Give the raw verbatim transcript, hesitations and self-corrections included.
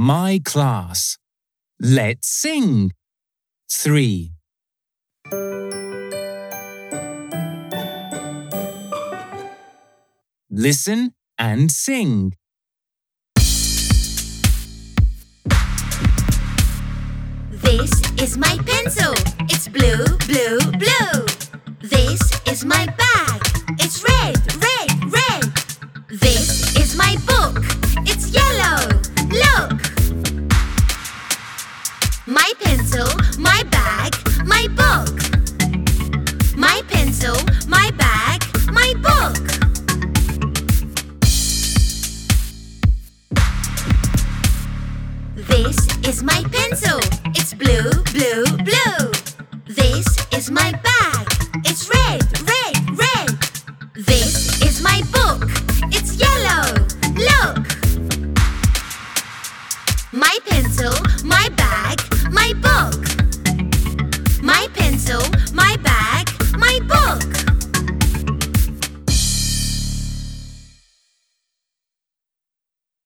My class. Let's sing. Three. Listen and sing. This is my pencil. It's blue, blue, blue. This is my bag. It's red, red, red. This is my book. It's yellow. Look! My pencil, my bag, my book. My pencil, my bag, my book. This is my pencil. It's blue, blue, blue. This is my bag. It's red, red, red. This is my book. It's yellow. Look! My pencil, my bag,